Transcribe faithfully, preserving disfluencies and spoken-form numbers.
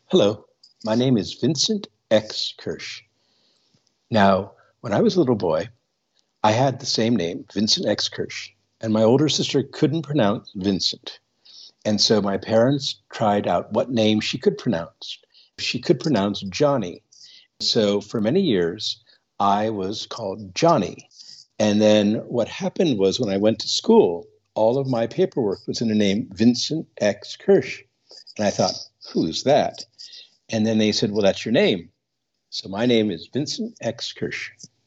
Hello, my name is Vincent X. Kirsch. Now, when I was a little boy, I had the same name, Vincent X. Kirsch, and my older sister couldn't pronounce Vincent. And so my parents tried out what name she could pronounce. She could pronounce Johnny. So for many years, I was called Johnny. And then what happened was when I went to school, all of my paperwork was in the name Vincent X. Kirsch. And I thought, who's that? And then they said, well, that's your name. So my name is Vincent X. Kirsch.